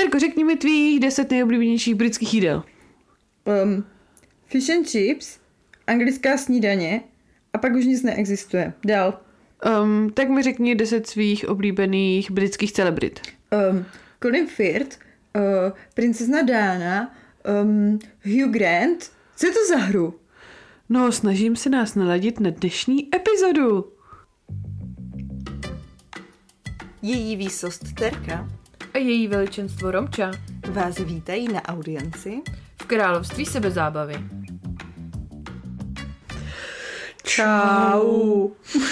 Terko, řekni mi tvých 10 nejoblíbenějších britských jídel. Fish and chips, anglická snídaně a pak už nic neexistuje. Dál. Tak mi řekni 10 svých oblíbených britských celebrit. Colin Firth, princezna Diana, Hugh Grant. Co je to za hru? No, snažím se nás naladit na dnešní epizodu. Její výsost Terka A její veličenstvo Romča vás vítají na audienci v království sebezábavy. Čau.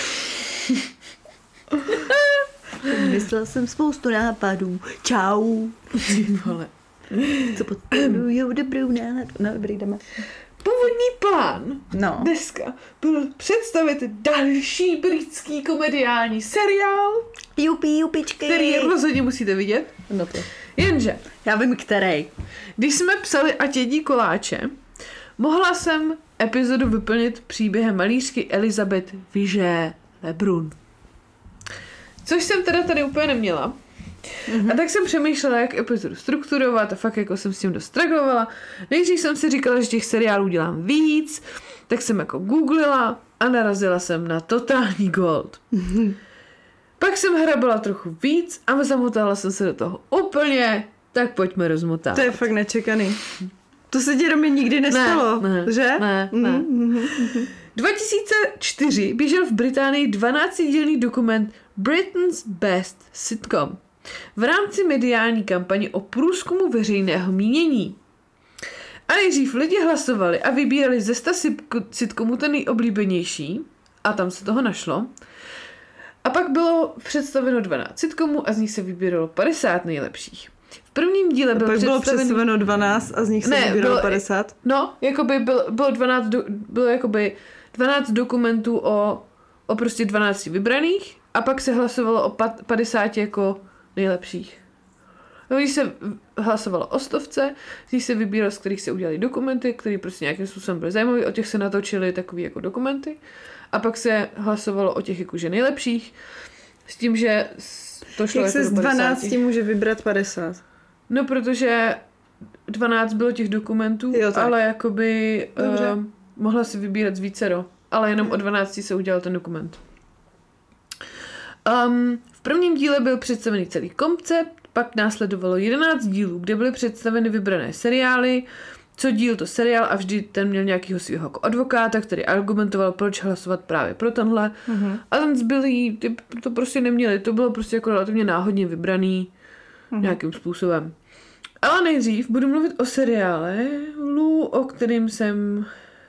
Myslela jsem spoustu nápadů. Čau. Vole. Co podporujou dobrou náladu. No, dobrý, jdeme. Původní plán dneska byl představit další britský komediální seriál, jupičky, který rozhodně musíte vidět. No to. Jenže, já vím, který. Když jsme psali Ať jedí koláče, mohla jsem epizodu vyplnit příběhem malířky Elizabeth Vigée Lebrun. Což jsem teda tady úplně neměla. A tak jsem přemýšlela, jak epizodu strukturovat a fakt jako jsem s tím dost stragovala. Nejdřív jsem si říkala, že těch seriálů dělám víc, tak jsem jako googlila a narazila jsem na Totální Gold. Pak jsem hrabala trochu víc a zamotala jsem se do toho úplně, tak pojďme rozmotat. To je fakt nečekaný. To se ti do mě nikdy nestalo, že? Ne. 2004 běžel v Británii 12dílný dokument Britain's Best Sitcom v rámci mediální kampaně o průzkumu veřejného mínění. A nejdřív lidi hlasovali a vybírali ze 100 sitcomů ten nejoblíbenější a tam se toho našlo. A pak bylo představeno 12 sitcomů a z nich se vybíralo 50 nejlepších. V prvním díle bylo představeno 12 a z nich se vybíralo 50? No, jakoby bylo jakoby 12 dokumentů o prostě 12 vybraných a pak se hlasovalo o 50 jako nejlepších. No, když se hlasovalo o 100, z nich se vybíralo, z kterých se udělali dokumenty, které prostě nějakým způsobem byly zajímavé, o těch se natočily takový jako dokumenty. A pak se hlasovalo o těch jakože nejlepších, s tím, že to šlo jak jako se z 12 může vybrat 50? No, protože 12 bylo těch dokumentů, ale jakoby mohla si vybírat z vícero, ale jenom o 12 se udělal ten dokument. V prvním díle byl představený celý koncept, pak následovalo 11 dílů, kde byly představeny vybrané seriály, co díl to seriál a vždy ten měl nějakého svého jako advokáta, který argumentoval, proč hlasovat právě pro tenhle. A ten zbylý, ty to prostě neměli, to bylo prostě jako relativně náhodně vybraný nějakým způsobem. Ale nejdřív budu mluvit o seriálu, o kterým jsem...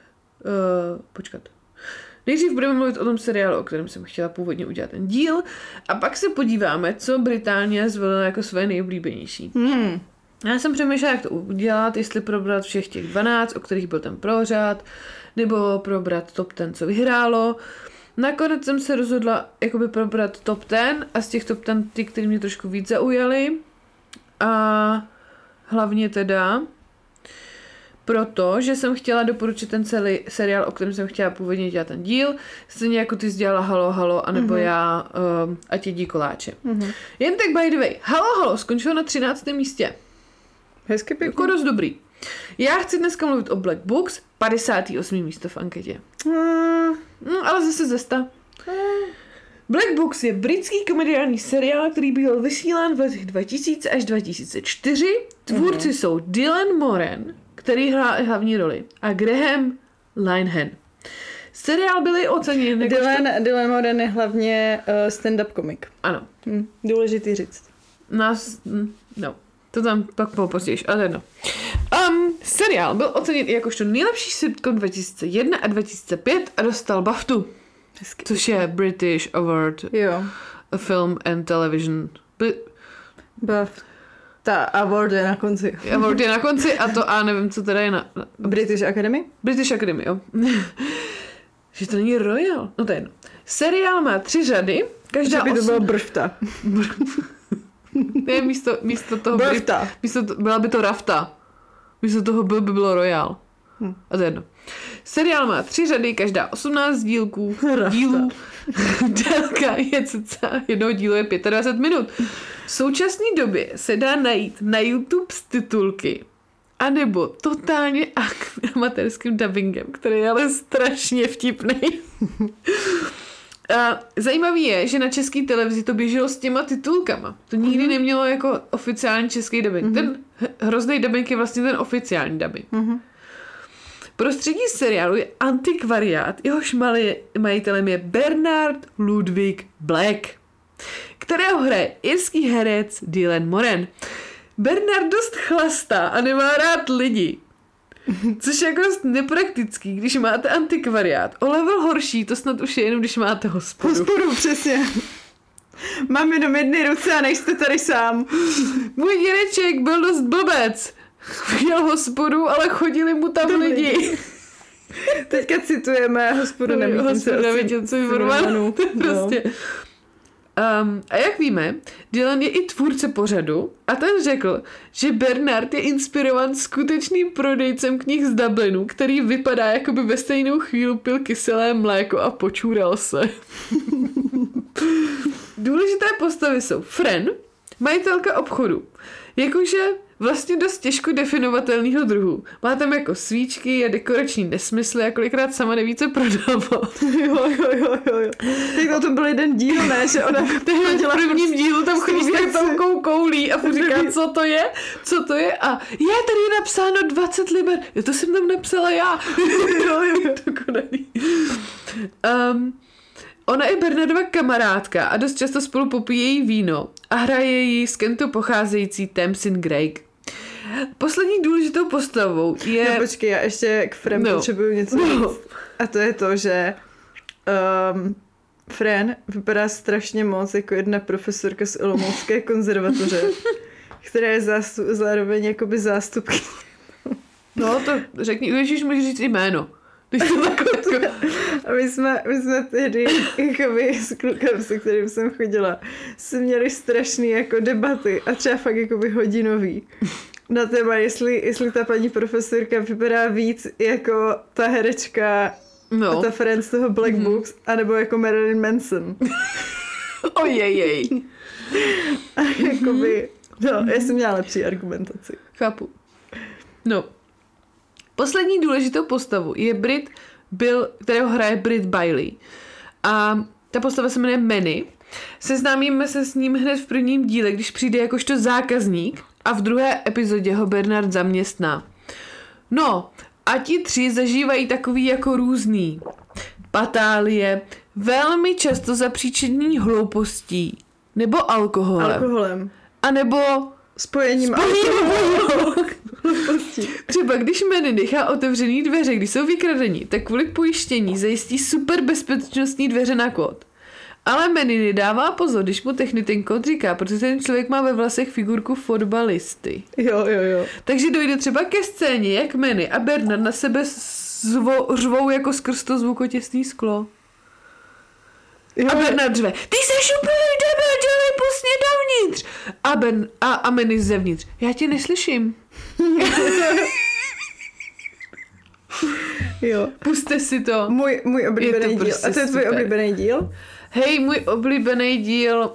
Nejdřív budeme mluvit o tom seriálu, o kterém jsem chtěla původně udělat ten díl a pak se podíváme, co Británie zvolila jako své nejoblíbenější. Já jsem přemýšlela, jak to udělat, jestli probrat všech těch 12, o kterých byl ten prořad, nebo probrat top 10, co vyhrálo. Nakonec jsem se rozhodla jakoby probrat top 10 a z těch top 10 ty, které mě trošku víc zaujaly. A hlavně teda protože jsem chtěla doporučit ten celý seriál, o kterém jsem chtěla původně dělat ten díl, stejně jako ty jsi dělala Halo, Halo, anebo já Ať jedí koláče. Jen tak by the way, Halo, Halo skončilo na 13. místě. Hezky pěkně. Jako dost dobrý. Já chci dneska mluvit o Black Books, 58. místo v anketě. Ale zase ze 100. Black Books je britský komediální seriál, který byl vysílán v letech 2000 až 2004. Tvůrci jsou Dylan Moran, který hrál hlavní roli, a Graham Linehan. Seriál byly oceněny. Dylan Moran je hlavně stand-up komik. Ano. Důležitý říct. To tam pak později, ale jedno. Seriál byl oceněn jakožto nejlepší sitcom 2001 a 2005 a dostal BAFTU. Hezky. Což je British Award Film and Television. Ta award je na konci. Award je na konci a to a nevím, co teda je na British Academy? British Academy, jo. Že to není Royal. No to je jedno. Seriál má 3 řady. Každá že by to bylo brfta. Ne, místo toho brfta. Byla by to rafta. Místo toho by bylo Royal. A to je jedno. Seriál má 3 řady, každá 18 dílů. Délka je cca jednoho dílu je 25 minut. V současné době se dá najít na YouTube s titulky anebo totálně amatérským dubbingem, který je ale strašně vtipný. A zajímavý je, že na české televizi to běželo s těma titulkama. To nikdy nemělo jako oficiální český dubbing. Ten hrozný dubbing je vlastně ten oficiální dubbing. Prostředí seriálu je antikvariát, jehož majitelem je Bernard Ludwig Black, kterého hraje irský herec Dylan Moran. Bernard dost chlastá a nemá rád lidi. Což je jako nepraktický, když máte antikvariát. O level horší to snad už je jenom, když máte hospodu. Hospodu, přesně. Mám jenom jedny ruce a nejste tady sám. Můj dědeček byl dost blbec. Měl hospodu, ale chodili mu tam lidi. Teďka citujeme hospodu nevítěnce Vormanu. Prostě. A jak víme, Dylan je i tvůrce pořadu a ten řekl, že Bernard je inspirovan skutečným prodejcem knih z Dublinu, který vypadá, jako by ve stejnou chvíli pil kyselé mléko a počůral se. Důležité postavy jsou Fran, majitelka obchodu, jakože vlastně dost těžko definovatelného druhu. Má tam jako svíčky a dekorační nesmysly a kolikrát sama neví, co prodává. Jo. Tak to byl jeden díl, ne? Že ona v prvním dílu tam chodí s tou koulí a říká, co to je a tady je napsáno 20 liber. Jo, to jsem tam napsala já. Dokonalý. Ona je Bernardova kamarádka a dost často spolu popíjejí víno a hraje ji z Kentu pocházející Tamsin Greig. Poslední důležitou postavou je... No počkej, já ještě k Fran potřebuju něco říct. A to je to, že Fran vypadá strašně moc jako jedna profesorka z Olomoucké konzervatoře, která je zároveň jakoby zástupky. No to řekni, Ježíš, můžeš říct jméno. A my jsme tehdy jakoby s klukem, se kterým jsem chodila, jsme měli strašný jako debaty a třeba fakt jakoby hodinový na téma, jestli ta paní profesorka vypadá víc jako ta herečka a ta friend z toho Black Books, anebo jako Marilyn Manson. Ojejej. A jakoby, já jsem měla lepší argumentaci. Chápu. No. Poslední důležitou postavu je Bill, kterého hraje Britt Bailey. A ta postava se jmenuje Manny. Seznámíme se s ním hned v prvním díle, když přijde jakožto zákazník a v druhé epizodě ho Bernard zaměstná. No, a ti 3 zažívají takový jako různý patálie, velmi často zapříčinění hloupostí, nebo alkoholem. A nebo spojením alkoholu. Třeba když Manny nechá otevřený dveře, když jsou vykradení, tak kvůli pojištění zajistí super bezpečnostní dveře na kód. Ale Manny nedává pozor, když mu technik ten kód říká, protože ten člověk má ve vlasech figurku fotbalisty. Jo. Takže dojde třeba ke scéně, jak Manny a Bernard na sebe řvou jako skrz to zvukotěsný sklo. Jo. A Bernard řve, ty jsi úplný debil, dělej, pust mě dovnitř. A Manny zevnitř, já tě neslyším. Jo. Puste si to. Můj oblíbený díl. Prostě a to je tvůj oblíbený díl? Hej, můj oblíbený díl...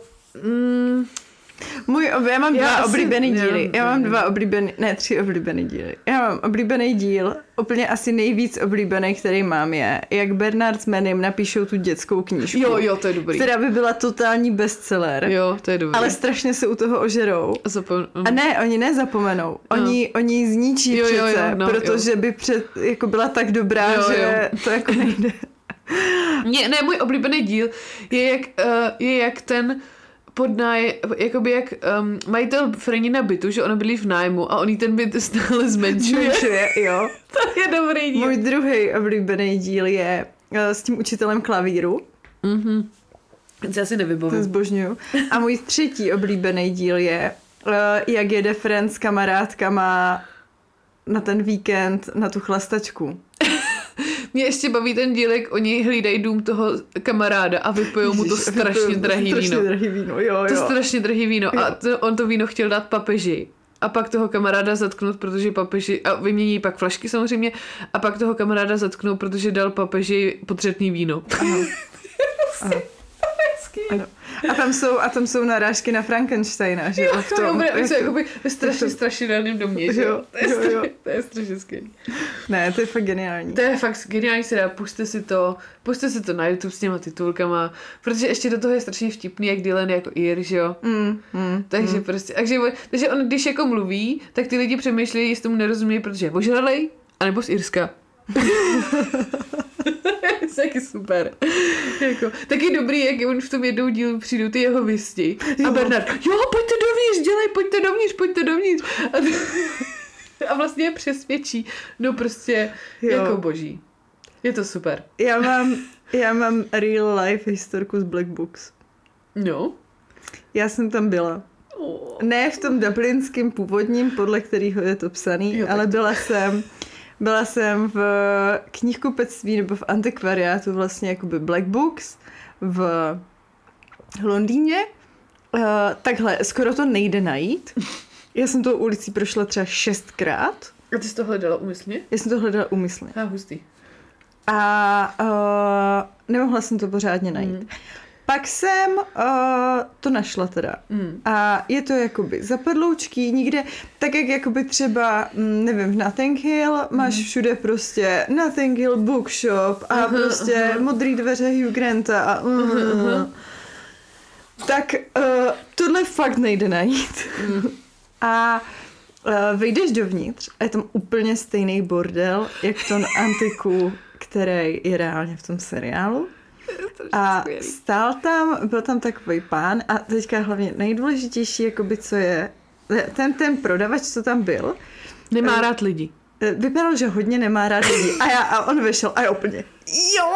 Já mám dva oblíbený díly. Já mám 3 oblíbený díly. Já mám oblíbený díl, úplně asi nejvíc oblíbený, který mám je, jak Bernard s Manym napíšou tu dětskou knížku. Jo, to je dobrý. Která by byla totální bestseller. Jo, to je dobrý. Ale strašně se u toho ožerou. A ne, oni nezapomenou. Oni ji zničí přece, protože by jako byla tak dobrá, že to jako nejde. Ne, můj oblíbený díl je jak ten jakoby jak majitel Franina bytu, že ona bydlí v nájmu a on jí ten byt stále zmenšuje. Jo. To je dobrý díl. Můj druhý oblíbený díl je s tím učitelem klavíru. Já si nevybavím. To zbožňuju. A můj 3. oblíbený díl je, jak jede Fran s kamarádkama na ten víkend na tu chlastačku. Mě ještě baví ten díl, jak oni hlídají dům toho kamaráda a vypijou mu to strašně drahý víno. Jo. To strašně drahý víno. A on to víno chtěl dát papeži. a pak toho kamaráda zatknout, protože papeži, a vymění pak flašky samozřejmě, a pak toho kamaráda zatknou, protože dal papeži potřetný víno. Ano. Ano. A tam jsou narážky na Frankensteina, že jo? V tom, jakoby ve strašně strašidelným domě, že jo? To je strašně skvělý. Ne, to je fakt geniální. To je fakt geniální seriál, puste si to na YouTube s těma titulkama, protože ještě do toho je strašně vtipný, jak Dylan je jako Ir, že jo? Takže prostě, takže on, když jako mluví, tak ty lidi přemýšlejí, jestli tomu nerozumějí, protože je ožralej, anebo z Irska. To je taky super. Jako, taky dobrý, jak on v tom jednou dílu přijdou ty jeho visti. A Bernard, jo, pojďte dovnitř. A vlastně je přesvědčí. No prostě jako boží. Je to super. Já mám real life historku z Black Books. No. Já jsem tam byla. Ne v tom dublinském původním, podle kterého je to psaný, ale byla jsem v knihkupectví nebo v antikvariátu vlastně jakoby Black Books v Londýně. Takhle, skoro to nejde najít. Já jsem tou ulicí prošla třeba 6krát. A ty jsi to hledala úmyslně? Já jsem to hledala úmyslně. Hustý. A nemohla jsem to pořádně najít. Pak jsem to našla teda. A je to jakoby zapadloučký někde, tak jak jakoby třeba, nevím, v Notting Hill máš všude prostě Notting Hill Bookshop a prostě modrý dveře Hugh Granta a tak tohle fakt nejde najít. A vejdeš dovnitř a je tam úplně stejný bordel, jak v tom antiku, který je reálně v tom seriálu. A byl tam takový pán a teďka hlavně nejdůležitější, jakoby co je, ten prodavač, co tam byl. Nemá rád lidi. Vypadal, že hodně nemá rád lidi. A on vyšel a já úplně, jo!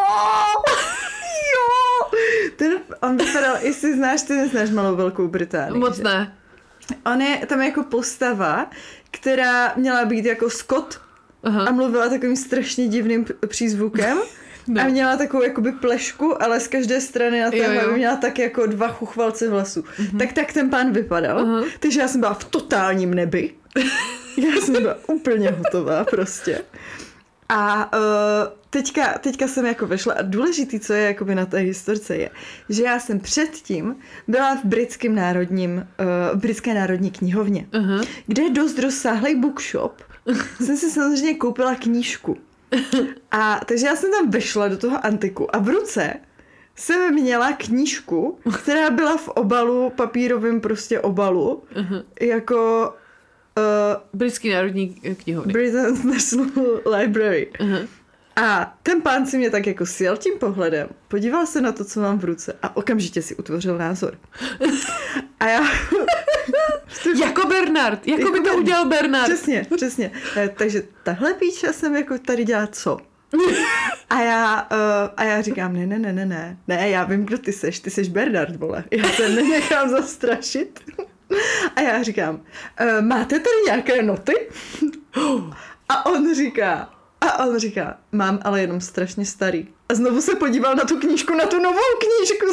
On vypadal, jestli znáš, ty neznáš Malou Velkou Británii. Moc ne. On je tam jako postava, která měla být jako Scott a mluvila takovým strašně divným přízvukem. No. A měla takovou jakoby plešku, ale z každé strany na té hlavě měla tak jako 2 chuchvalce vlasů. Tak ten pán vypadal. Takže já jsem byla v totálním nebi. Já jsem byla úplně hotová prostě. A teďka jsem jako vešla a důležitý, co je jakoby na té historce je, že já jsem předtím byla v britské národní knihovně, kde je dost rozsáhlej bookshop. Jsem si samozřejmě koupila knížku. Takže já jsem tam vešla do toho antiku a v ruce jsem měla knížku, která byla v obalu, papírovém prostě obalu, jako Britský národní knihovny. Britain's National Library. A ten pán si mě tak jako sjel tím pohledem, podíval se na to, co mám v ruce a okamžitě si utvořil názor. A já... Jako Bernard, jako by to udělal Bernard. Přesně. Takže tahle píča jsem jako tady dělá co? A já říkám, ne, já vím, kdo ty seš Bernard, vole. Já se nenechám zastrašit. A já říkám, máte tady nějaké noty? A on říká, mám, ale jenom strašně starý. A znovu se podíval na tu knížku, na tu novou knížku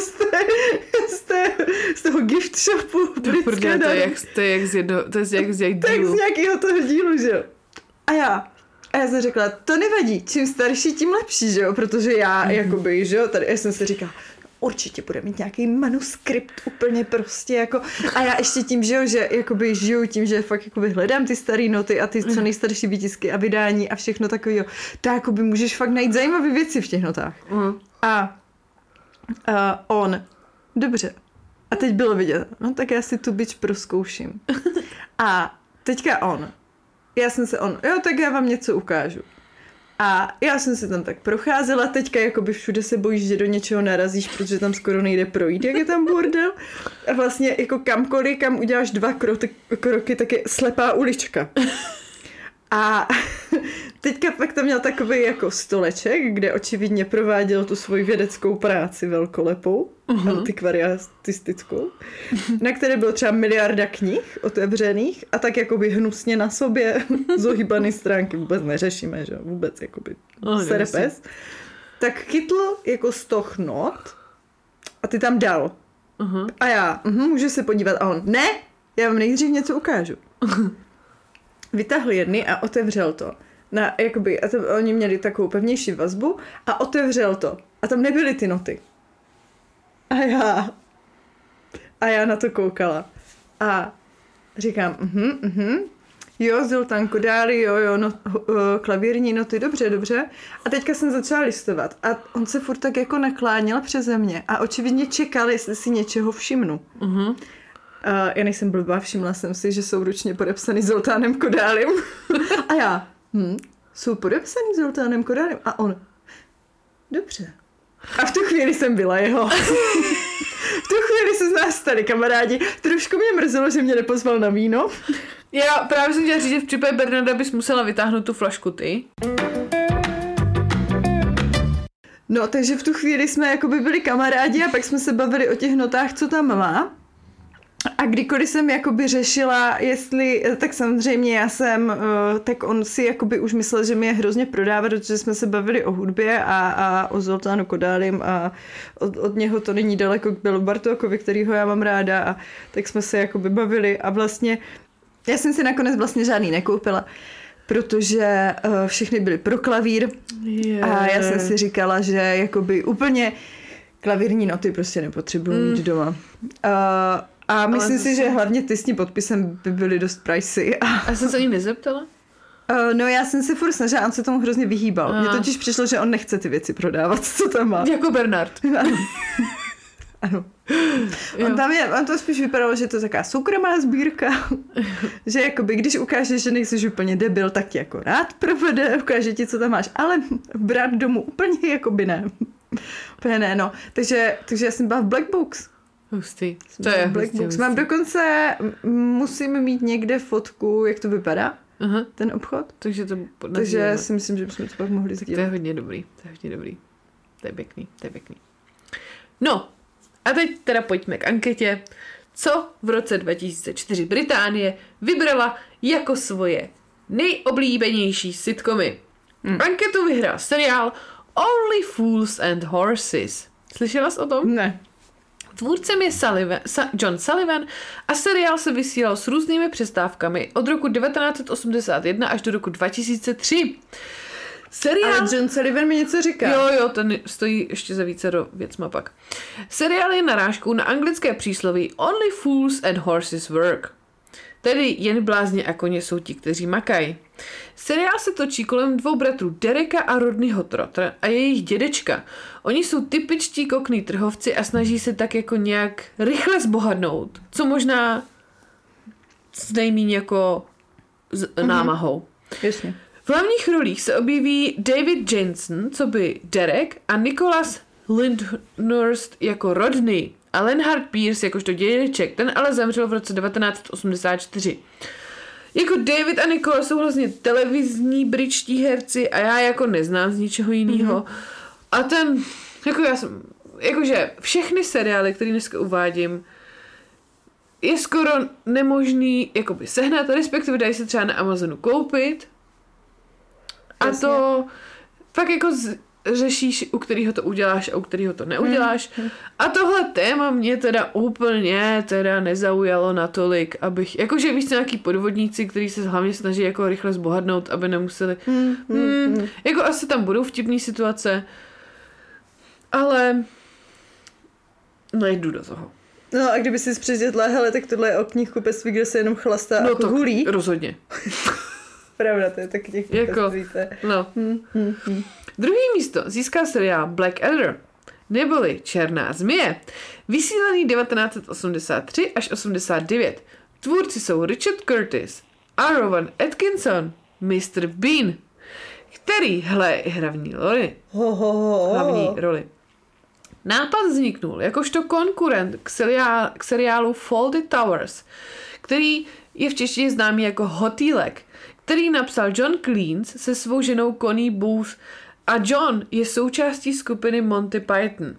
z toho gift shopu. To je jak z nějakého toho dílu, že jo. A já jsem řekla, to nevadí, čím starší, tím lepší, že jo, protože já jakoby, že jo, tady já jsem si říkala, určitě bude mít nějaký manuskript úplně prostě jako a já ještě tím, že jo, že jakoby žiju tím, že fakt jakoby hledám ty staré noty a ty co nejstarší výtisky a vydání a všechno takového, tak jakoby můžeš fakt najít zajímavé věci v těch notách. A on, dobře. A teď bylo vidět, no tak já si tu bič prozkouším. A teďka tak já vám něco ukážu. A já jsem se tam tak procházela, teďka jakoby všude se bojíš, že do něčeho narazíš, protože tam skoro nejde projít, jak je tam bordel. A vlastně jako kamkoliv, kam uděláš 2 kroky, tak je slepá ulička. A teďka pak tam měl takový jako stoleček, kde očividně prováděl tu svoji vědeckou práci velkolepou, antikvariatistickou, na které bylo třeba 1 miliarda knih otevřených a tak jakoby hnusně na sobě zohýbaný stránky, vůbec neřešíme, že vůbec jakoby serpes. Tak chytl jako 100 not a ty tam dal. A já, můžu se podívat a on, ne, já vám nejdřív něco ukážu. vytáhl jedny a otevřel to. Oni měli takovou pevnější vazbu a otevřel to. A tam nebyly ty noty. A já na to koukala. A říkám, jo, Zoltán Kodály, jo, klavírní noty, dobře. A teďka jsem začala listovat. A on se furt tak jako nakláněl přeze mě a očividně čekal, jestli si něčeho všimnu. Já nejsem blbá, všimla jsem si, že jsou ručně podepsaný Zoltánem Kodálym. A já, jsou podepsaný Zoltánem Kodálym. A on, dobře. A v tu chvíli jsem byla jeho. V tu chvíli se z nás stali kamarádi. Trošku mě mrzelo, že mě nepozval na víno. Já právě jsem chtěla říct, že v případě Bernarda bys musela vytáhnout tu flašku ty. No, takže v tu chvíli jsme jakoby byli kamarádi a pak jsme se bavili o těch notách, co tam má. A kdykoliv jsem jakoby řešila, tak samozřejmě tak on si jakoby už myslel, že mi je hrozně prodávat, protože jsme se bavili o hudbě a o Zoltánu Kodálym a od něho to není daleko k Belu Bartókovi, kterýho já mám ráda a tak jsme se jakoby bavili a vlastně já jsem si nakonec vlastně žádný nekoupila, protože všechny byly pro klavír a já jsem si říkala, že jakoby úplně klavírní noty prostě nepotřebuji mít doma. A myslím si, že hlavně ty s tím podpisem by byly dost pricey. A jsem se ani nezeptala? No já jsem se furt snažila, on se tomu hrozně vyhýbal. Mně totiž přišlo, že on nechce ty věci prodávat, co tam má. Jako Bernard. Ano. On to spíš vypadalo, že to je taková soukromá sbírka, že jakoby, když ukážeš, že nejsi úplně debil, tak ti jako rád provede, ukáže ti, co tam máš, ale brát domů úplně jakoby ne. Úplně ne, no. Takže já jsem byla v Black Books. Hustý. To je Black Books. Mám dokonce, musím mít někde fotku, jak to vypadá, ten obchod. Takže si myslím, že bychom to pak mohli sdílet. To je hodně dobrý. To je pěkný. No, a teď teda pojďme k anketě. Co v roce 2004 Británie vybrala jako svoje nejoblíbenější sitcomy? Anketu vyhrál seriál Only Fools and Horses. Slyšela jsi o tom? Ne. Tvůrcem je John Sullivan a seriál se vysílal s různými přestávkami od roku 1981 až do roku 2003. Seriál... Ale John Sullivan mi něco říká. Jo, ten stojí ještě za vícero věcma pak. Seriál je narážkou na anglické přísloví Only fools and horses work. Tedy jen blázni a koně jsou ti, kteří makají. Seriál se točí kolem dvou bratrů Dereka a Rodneyho Trotter a jejich dědečka. Oni jsou typičtí kokný trhovci a snaží se tak jako nějak rychle zbohatnout, co možná s nejmíň jako námahou. Jasně. V hlavních rolích se objeví David Jensen, co by Derek, a Nicholas Lyndhurst jako Rodney a Leonard Pierce jakožto dědeček, ten ale zemřel v roce 1984. Jako David a Nicole jsou vlastně televizní britští herci a já jako neznám z ničeho jiného. A jakože všechny seriály, které dneska uvádím, je skoro nemožný jakoby sehnat, respektive dají se třeba na Amazonu koupit. A jasně. To fakt jako řešíš, u kterého to uděláš a u kterého to neuděláš. A tohle téma mě teda úplně nezaujalo natolik, abych, jakože víš, nějaký podvodníci, kteří se hlavně snaží jako rychle zbohatnout, aby nemuseli. Jako asi tam budou vtipné situace, ale nejdu do toho. No a kdyby si přečetla, hele, tak tohle je o knihkupectví, kde se jenom chlastá a hulí. Rozhodně. Pravda, to je tak knihkupectví. No. Druhý místo získal seriál Blackadder, neboli Černá zmije, vysílaný 1983 až 89. Tvůrci jsou Richard Curtis a Rowan Atkinson, Mr. Bean, který hraje hlavní roli. Nápad vzniknul jakožto konkurent k seriálu Fawlty Towers, který je v češtině známý jako Hotýlek, který napsal John Cleese se svou ženou Connie Booth a John je součástí skupiny Monty Python.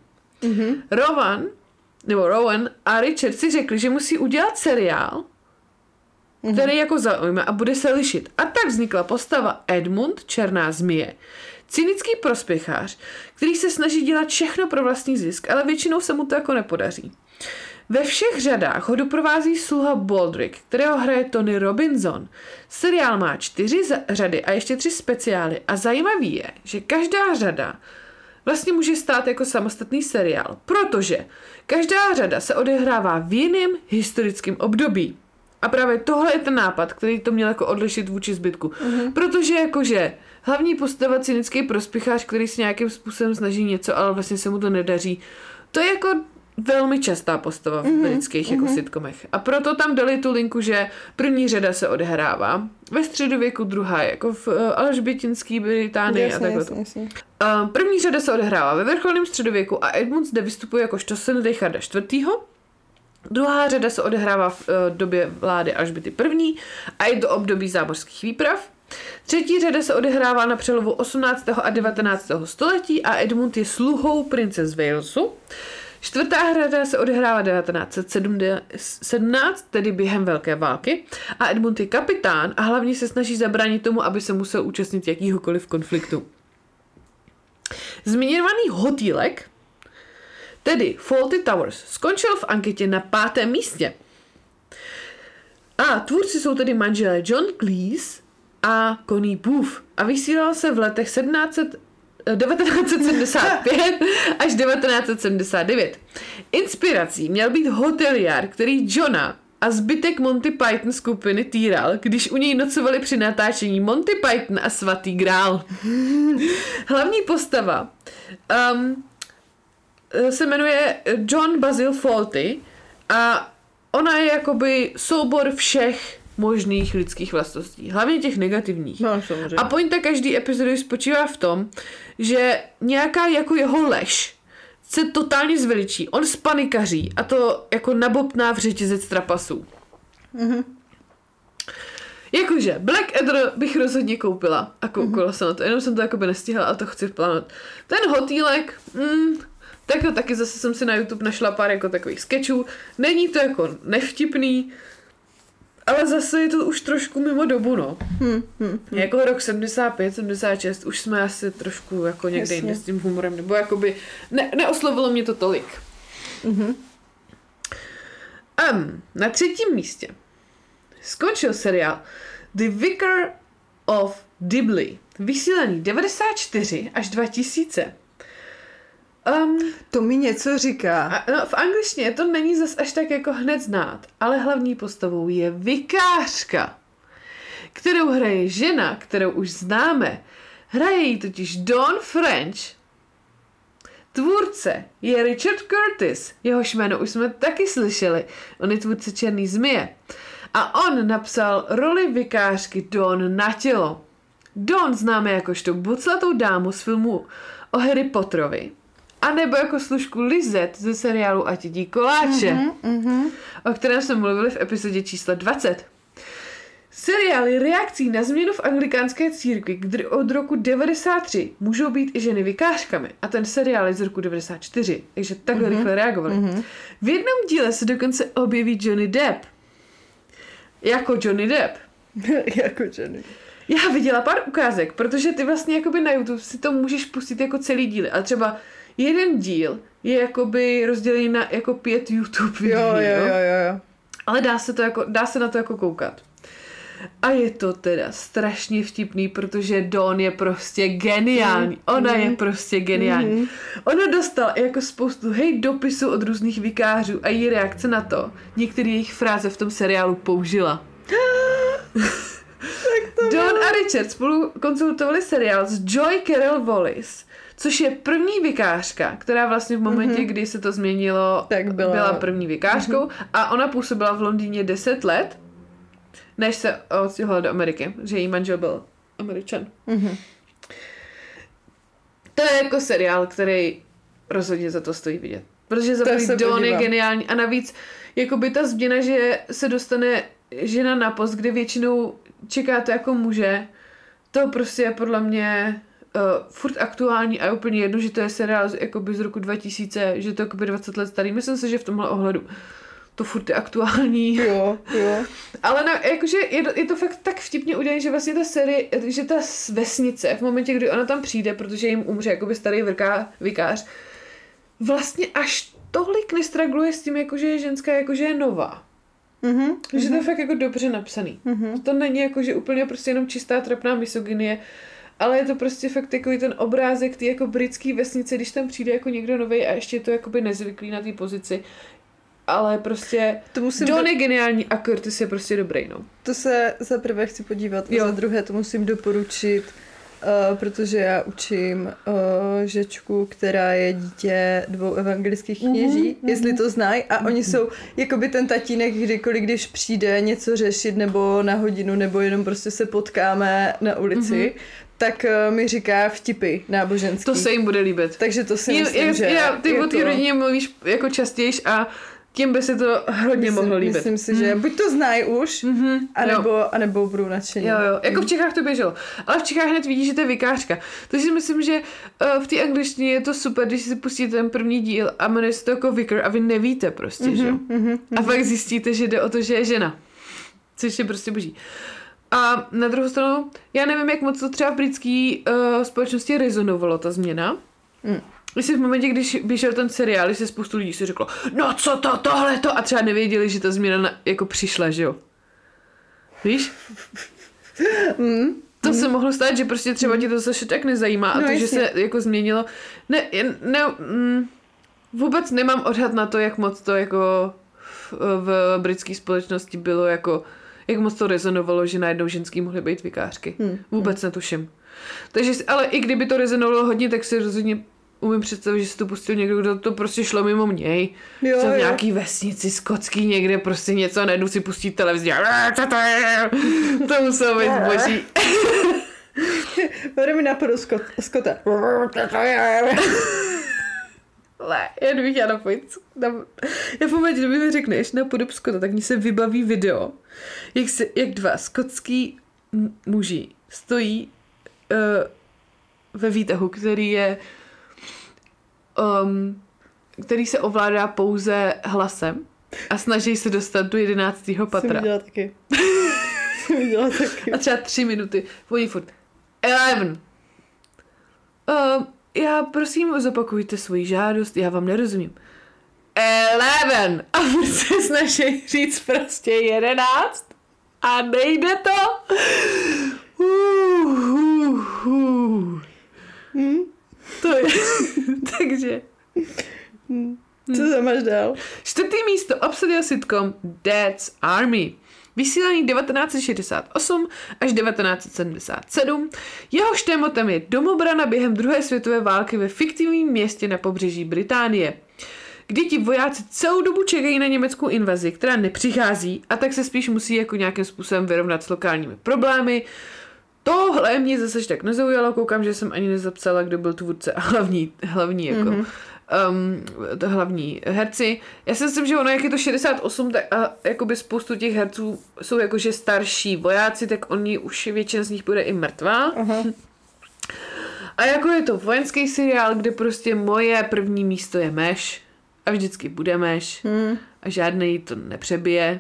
Rowan a Richard si řekli, že musí udělat seriál, který jako zaujme a bude se lišit. A tak vznikla postava Edmund, Černá zmije. Cynický prospěchář, který se snaží dělat všechno pro vlastní zisk, ale většinou se mu to jako nepodaří. Ve všech řadách ho doprovází sluha Baldrick, kterého hraje Tony Robinson. Seriál má 4 řady a ještě 3 speciály a zajímavý je, že každá řada vlastně může stát jako samostatný seriál, protože každá řada se odehrává v jiném historickém období. A právě tohle je ten nápad, který to měl jako odlišit vůči zbytku. Protože jakože hlavní postava cynický prospěchář, který se nějakým způsobem snaží něco, ale vlastně se mu to nedaří, to je jako velmi častá postava v britských jako sitcomech. A proto tam dali tu linku, že první řada se odehrává ve středověku, druhá jako v alžbětinské Británii a takhle to. První řada se odehrává ve vrcholném středověku a Edmund zde vystupuje jakožto syn Richarda IV. Druhá řada se odehrává v době vlády Alžběty I. a je to období zámořských výprav. Třetí řada se odehrává na přelomu 18. a 19. století a Edmund je sluhou prince z Walesu. Čtvrtá řada se odehrává 1917, tedy během Velké války, a Edmund je kapitán a hlavně se snaží zabránit tomu, aby se musel účastnit jakýhokoliv konfliktu. Zmiňovaný hotýlek, tedy Fawlty Towers, skončil v anketě na 5. místě. A tvůrci jsou tedy manželé John Cleese a Connie Booth a vysílal se v letech 1975 až 1979. Inspirací měl být hoteliár, který Johna a zbytek Monty Python skupiny týral, když u něj nocovali při natáčení Monty Python a Svatý grál. Hlavní postava se jmenuje John Basil Fawlty a ona je jakoby soubor všech možných lidských vlastností, hlavně těch negativních. No, samozřejmě. A pointa každý epizody spočívá v tom, že nějaká jako jeho lež se totálně zveličí, on spanikaří a to jako nabobtná v řetězec trapasů. Jakože Blackadder bych rozhodně koupila a koukala se na to, jenom jsem to jakoby nestihla a to chci plánovat. Ten hotýlek, tak to taky zase jsem si na YouTube našla pár jako takových sketchů. Není to jako nevtipný, ale zase je to už trošku mimo dobu, no. Jako rok 75, 76, už jsme asi trošku jako někde jinde s tím humorem, nebo jakoby neoslovilo mě to tolik. Na 3. místě skončil seriál The Vicar of Dibley, vysílaný 94 až 2000. To mi něco říká. No, v angličtině to není zas až tak jako hned znát, ale hlavní postavou je vikářka, kterou hraje žena, kterou už známe. Hraje ji totiž Dawn French. Tvůrce je Richard Curtis, jehož jméno už jsme taky slyšeli. On je tvůrce Černý zmije. A on napsal roli vikářky Dawn na tělo. Dawn známe jakožto buclatou dámu z filmu o Harry Potterovi. A nebo jako služku Lizette ze seriálu Ať jedí koláče, o kterém jsme mluvili v epizodě číslo 20. Seriál je reakcí na změnu v anglikánské církvi, kdy od roku 93 můžou být i ženy vikářkami. A ten seriál je z roku 94, takže takhle rychle reagovali. V jednom díle se dokonce objeví Johnny Depp. Jako Johnny Depp. Jako Johnny. Já viděla pár ukázek, protože ty vlastně jakoby na YouTube si to můžeš pustit jako celý díly. A třeba jeden díl je jakoby rozdělený na jako 5 YouTube videí. Jo. Ale dá se na to jako koukat. A je to teda strašně vtipný, protože Dawn je prostě geniální. Ona je prostě geniální. Ona dostala jako spoustu dopisů od různých vikářů a její reakce na to. Některé jejich fráze v tom seriálu použila. Dawn a Richard spolu konzultovali seriál s Joy Carol Wallis, což je první vikářka, která vlastně v momentě, kdy se to změnilo, tak byla první vikářkou a ona působila v Londýně 10 let, než se odstěhovala do Ameriky, že její manžel byl Američan. To je jako seriál, který rozhodně za to stojí vidět. Protože za Dawn je geniální a navíc jakoby ta změna, že se dostane žena na post, kde většinou čeká to jako muže, to prostě je podle mě furt aktuální a je úplně jedno, že to je seriál jakoby z roku 2000, že to je jakoby 20 let starý. Myslím si, že v tomhle ohledu to furt je aktuální. Jo. Ale jakože je to fakt tak vtipně udělané, že vlastně ta série, že ta vesnice v momentě, kdy ona tam přijde, protože jim umře jakoby starý vikář, vlastně až tolik nestragluje s tím, jakože je ženská, jakože je nová. Že to je fakt jako dobře napsaný. To není jako, že úplně prostě jenom čistá trapná misogynie, ale je to prostě fakt takový ten obrázek ty jako britský vesnice, když tam přijde jako někdo novej a ještě je to jakoby nezvyklý na té pozici. Ale prostě John je geniální a Curtis je prostě dobrý, no. To se za prvé chci podívat a za druhé to musím doporučit, protože já učím žečku, která je dítě 2 evangelických kněží, jestli to znají, a oni jsou jakoby ten tatínek, kdykoliv, když přijde něco řešit nebo na hodinu, nebo jenom prostě se potkáme na ulici, tak mi říká vtipy náboženský. To se jim bude líbit. Takže to si myslím, že... Ty o té rodině mluvíš jako častějš a tím by se to hodně mohlo líbit. Myslím si, že buď to znají už, anebo budou nadšení. Jo. Jako v Čechách to běželo. Ale v Čechách hned vidíš, že to je vikářka. Takže si myslím, že v té angličtině je to super, když si pustíte ten první díl a jmenuje se to jako vicar a vy nevíte prostě, že jo. A pak zjistíte, že jde o to, že je žena. Což je prostě boží. A na druhou stranu, já nevím, jak moc to třeba v britské společnosti rezonovalo, ta změna. Jestli v momentě, když vyšel ten seriál, když se spoustu lidí si řeklo, no co to, tohleto, a třeba nevěděli, že ta změna jako přišla, že jo. Víš? To se mohlo stát, že prostě třeba tě to zase tak nezajímá a to, že se jako změnilo. Vůbec nemám odhad na to, jak moc to jako v britské společnosti bylo jako, jak moc to rezonovalo, že najednou ženský mohly být vikářky. Vůbec netuším. Takže, ale i kdyby to rezonovalo hodně, tak si rozhodně umím představit, že si to pustil někdo, kdo to prostě šlo mimo něj. Co v nějaký vesnici skotský někde prostě něco a najednou si pustí televizi. Co to je? To muselo být boží. Bude mi napadl Skota. Já kdybych chtěla napojit. Já v momentě, kdyby mi řekneš na podob Skota, tak mi se vybaví video, jak 2 skotský muži stojí ve výtahu, který se ovládá pouze hlasem a snaží se dostat do 11. patra. Jsem viděla taky. A třeba 3 minuty. Oni furt 11. Já prosím, zopakujte svoji žádost, já vám nerozumím. 11. A furt se snaží říct prostě 11 a nejde to. To je. Takže. Co tam máš dál? 4. místo obsadil sitcom Dad's Army. Vysílaný 1968 až 1977. Jehož tématem je domobrana během druhé světové války ve fiktivním městě na pobřeží Británie. Kdy ti vojáci celou dobu čekají na německou invazi, která nepřichází, a tak se spíš musí jako nějakým způsobem vyrovnat s lokálními problémy. Tohle mě zase tak nezaujalo, koukám, že jsem ani nezapsala, kdo byl tvůrce a hlavní jako hlavní herci. Já si myslím, že ono, jak je to 68, tak a jakoby spoustu těch herců jsou jakože starší vojáci, tak oni už většina z nich bude i mrtvá. A jako je to vojenský seriál, kde prostě moje první místo je Meš a vždycky bude Meš a žádnej to nepřebije.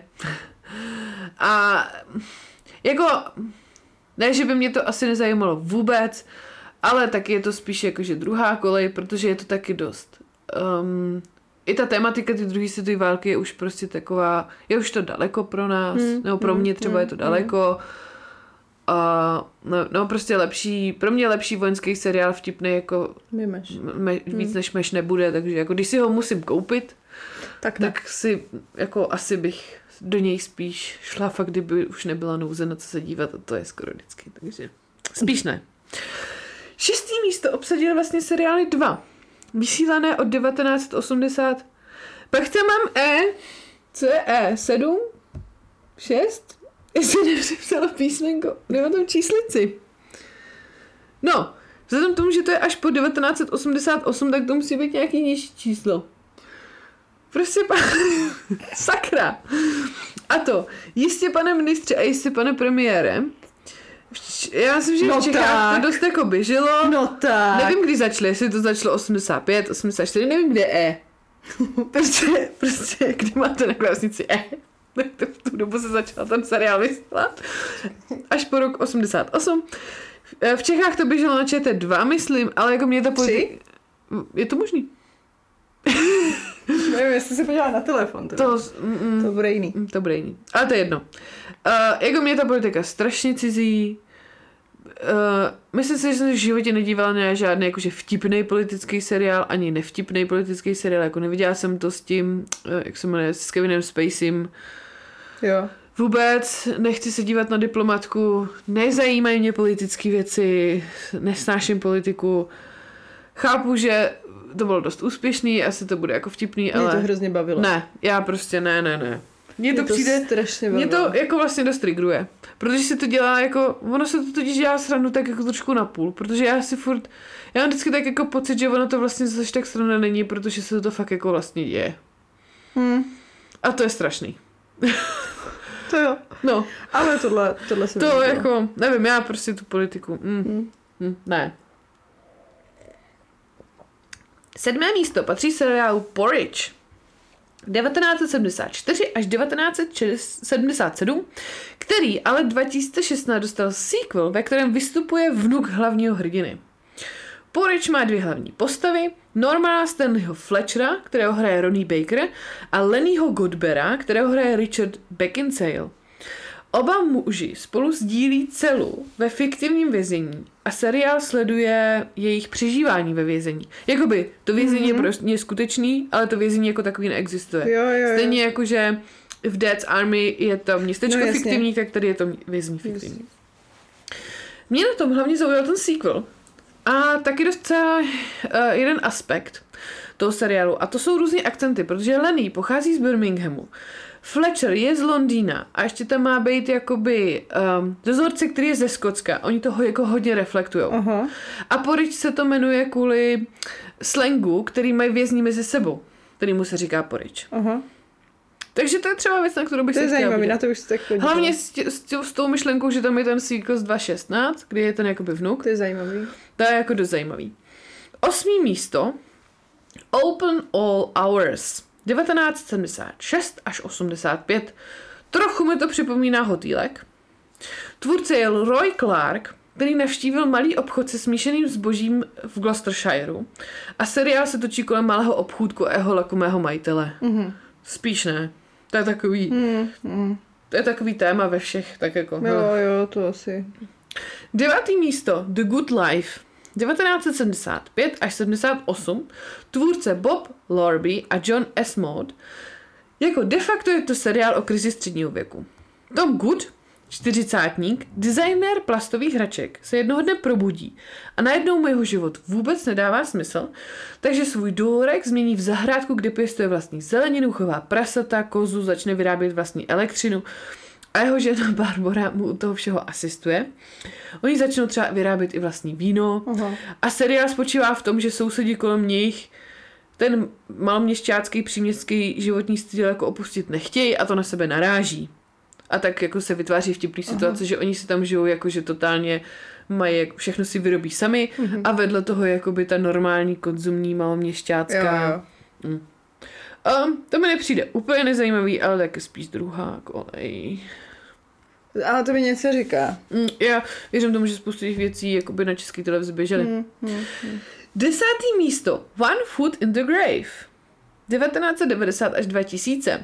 A jako ne, že by mě to asi nezajímalo vůbec, ale taky je to spíš jakože druhá kolej, protože je to taky dost. I ta tematika ty druhé světové války je už prostě taková, je už to daleko pro nás, nebo pro mě třeba je to daleko. No prostě lepší, pro mě lepší vojenský seriál vtipný jako víc než Meš nebude, takže jako když si ho musím koupit, tak si jako asi bych do něj spíš šla fakt, kdyby už nebyla nouze na co se dívat, a to je skoro vždycky, takže spíš ne. 6. místo obsadil vlastně seriály 2. Vysílané od 1980. Pak tam mám co je 7? 6? Jestli nepřepsala písmenko, nemám tam číslici. No, vzhledem k tomu, že to je až po 1988, tak to musí být nějaký nižší číslo. Prostě sakra. A to, jistě pane ministře a jistě pane premiére, já myslím, že v Čechách to dost jako běželo. No tak. Nevím, kdy začalo, jestli to začalo 85, 84, nevím, kde prostě kdy máte na klávesnici v tu dobu se začal ten seriál vysílat. Až po rok 88. V Čechách to běželo na ČT2, myslím, ale jako mě to... 3? Je to možný. Nevím, jestli se podívá na telefon. To bude jiný. To bude jiný. Ale to je jedno. Jako mě ta politika strašně cizí. Myslím si, že jsem v životě nedívala na žádný jakože vtipný politický seriál, ani nevtipný politický seriál, jako neviděla jsem to s tím, jak se jmenuje, s Kevinem Spacem. Jo. Vůbec nechci se dívat na diplomatku, nezajímají mě politické věci, nesnáším politiku. Chápu, že to bylo dost úspěšný, asi to bude jako vtipný, ale... Mě to hrozně bavilo. Ne, já prostě ne. Mně to přijde, strašně bavilo. mě to jako vlastně dost trigruje, protože se to dělá jako, ono se to totiž dělá srandu tak jako trošku napůl, protože já mám vždycky tak jako pocit, že ono to vlastně zase tak sranda není, protože se to fakt jako vlastně děje. A to je strašný. To jo. No. Ale tohle se to viděla. Jako, nevím, já prostě tu politiku, ne. 7. místo patří seriálu Porridge. 1974 až 1977, který ale 2016 dostal sequel, ve kterém vystupuje vnuk hlavního hrdiny. Porridge má 2 hlavní postavy, Normana Stanleyho Fletchera, kterého hraje Ronnie Baker, a Lennyho Godbera, kterého hraje Richard Beckinsale. Oba muži spolu sdílí celu ve fiktivním vězení a seriál sleduje jejich přežívání ve vězení. Jakoby to vězení je prostě skutečný, ale to vězení jako takový neexistuje. Jo. Stejně jako, že v Dead's Army je to městečko fiktivní, tak tady je to vězení fiktivní. Mě na tom hlavně zaujal ten sequel a taky docela jeden aspekt toho seriálu a to jsou různý akcenty, protože Lenny pochází z Birminghamu, Fletcher je z Londýna a ještě tam má být jakoby dozorce, který je ze Skotska. Oni toho jako hodně reflektujou. Aha. A Porridge se to jmenuje kvůli slangu, který mají vězni mezi sebou, kterýmu se říká Porridge. Aha. Takže to je třeba věc, na kterou bych se chtěla zajímavý, vidět. na to už se tak podívala. Hlavně s tou myšlenkou, že tam je ten sequel z 2016, kdy je ten jakoby vnuk. To je zajímavý. To je jako dost zajímavý. 8. místo Open All Hours 1976 až 85. Trochu mi to připomíná Hotýlek. Tvůrce je Roy Clark, který navštívil malý obchod se smíšeným zbožím v Gloucestershireu a seriál se točí kolem malého obchůdku a jeho lakomého majitele. Spíš ne. To je takový to je takový téma ve všech, tak jako. Jo, to asi. 9. místo The Good Life 1975 až 78, tvůrce Bob Lorby a John S. Maud. Jako de facto je to seriál o krizi středního věku. Tom Good, 40-tník, designér plastových hraček, se jednoho dne probudí a najednou mu jeho život vůbec nedává smysl, takže svůj důlek změní v zahrádku, kde pěstuje vlastní zeleninu, chová prasata, kozu, začne vyrábět vlastní elektřinu a jeho žena Barbara mu u toho všeho asistuje. Oni začnou třeba vyrábět i vlastní víno. A seriál spočívá v tom, že sousedí kolem nich ten maloměšťácký příměstský životní styl jako opustit nechtějí a to na sebe naráží. A tak jako se vytváří vtipný situace, že oni si tam žijou jakože totálně mají, všechno si vyrobí sami a vedle toho jakoby ta normální konzumní maloměšťácká. To mi nepřijde úplně nezajímavý, ale taky spíš druhá kolej. Ale to mi něco říká. Já věřím tomu, že spoustu těch věcí jakoby na české televizi běžely. 10. místo One Foot in the Grave 1990 až 2000.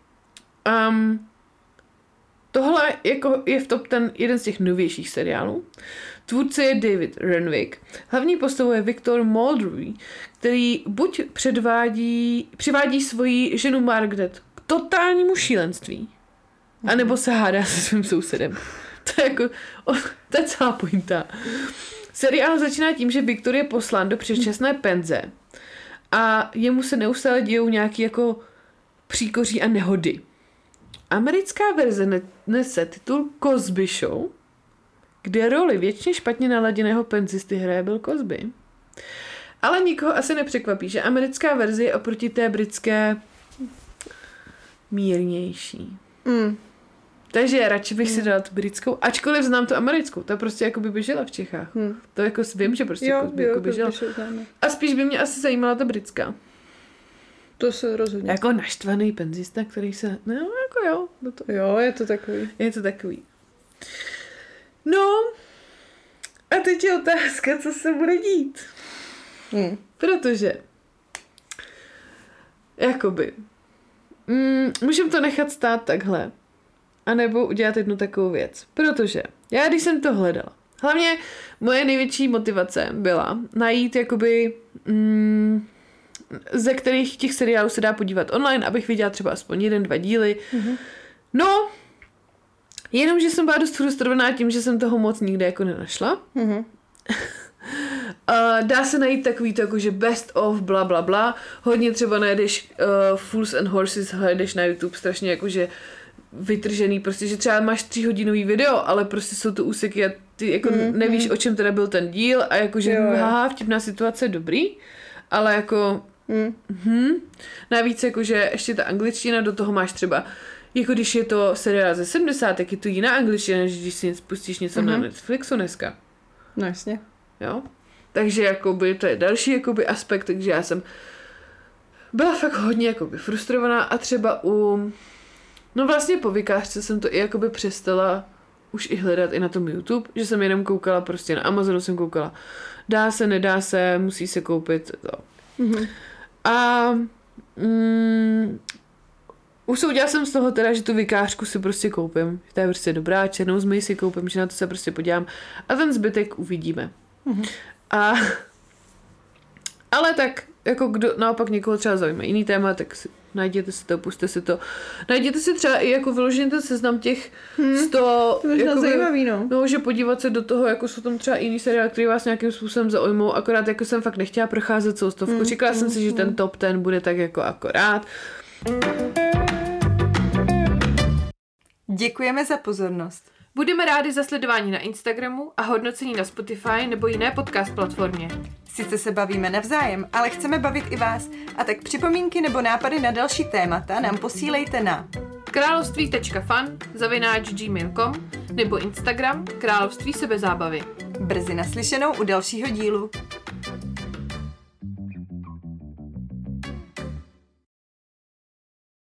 Tohle jako je v top ten jeden z těch novějších seriálů. Tvůrce je David Renwick. Hlavní postavou je Victor Meldrew, který buď přivádí svoji ženu Margaret k totálnímu šílenství, anebo se hádá se svým sousedem. To je jako, to je celá pointa. Seriál začíná tím, že Victor je poslán do předčasné penze a jemu se neustále dějou nějaký jako příkoří a nehody. Americká verze nese titul Cosby Show, kde roli věčně špatně naladěného penzisty hraje Bill Cosby. Ale nikoho asi nepřekvapí, že americká verze je oproti té britské mírnější. Takže radši bych si dala tu britskou, ačkoliv znám tu americkou, ta prostě jako by běžela v Čechách. To jako vím, že prostě Cosby jako běžela. A spíš by mě asi zajímala ta britská. To se rozhodně. Jako naštvaný penzista, který se, no jako jo. Jo, je to takový. Je to takový. No, a teď je otázka, co se bude dít. Protože jakoby, můžeme to nechat stát takhle, anebo udělat jednu takovou věc. Protože já, když jsem to hledala, hlavně moje největší motivace byla najít jakoby, ze kterých těch seriálů se dá podívat online, abych viděla třeba aspoň 1-2 díly. No, jenomže jsem byla dost frustrovaná tím, že jsem toho moc nikde jako nenašla. Dá se najít takový to jakože best of bla bla bla. Hodně třeba najdeš Fools and Horses, hledeš na YouTube strašně jakože vytržený, prostě, že třeba máš 3hodinový video, ale prostě jsou to úseky a ty jako nevíš, o čem teda byl ten díl a jakože vtipná situace, dobrý, ale jako navíc jakože ještě ta angličtina, do toho máš třeba, jako když je to seriál ze 70, tak je to jiná angličtina, než když si pustíš něco na Netflixu dneska. No jasně. Jo? Takže jakoby to je další jakoby aspekt, takže já jsem byla fakt hodně jakoby frustrovaná a třeba no vlastně po Vikářce jsem to i jakoby přestala už i hledat i na tom YouTube, že jsem jenom koukala prostě na Amazonu jsem koukala, dá se, nedá se, musí se koupit to. A usoudila jsem z toho teda, že tu Vikářku si prostě koupím, že to je prostě dobrá, Černou zmej si koupím, že na to se prostě podívám a ten zbytek uvidíme. Ale tak, jako kdo naopak někoho třeba zajímá jiný téma, tak si najděte si to, puste si to. Najděte si třeba i jako vyložený ten seznam těch 100... To je zajímavý, no. No, že podívat se do toho, jako jsou tam třeba jiný seriál, který vás nějakým způsobem zaujmou, akorát jako jsem fakt nechtěla procházet celou stovku. Říkala jsem si, že ten top 10 bude tak jako akorát. Děkujeme za pozornost. Budeme rádi za sledování na Instagramu a hodnocení na Spotify nebo jiné podcast platformě. Sice se bavíme navzájem, ale chceme bavit i vás. A tak připomínky nebo nápady na další témata nám posílejte na království.fan@gmail.com nebo Instagram Království sebezábavy. Brzy naslyšenou u dalšího dílu.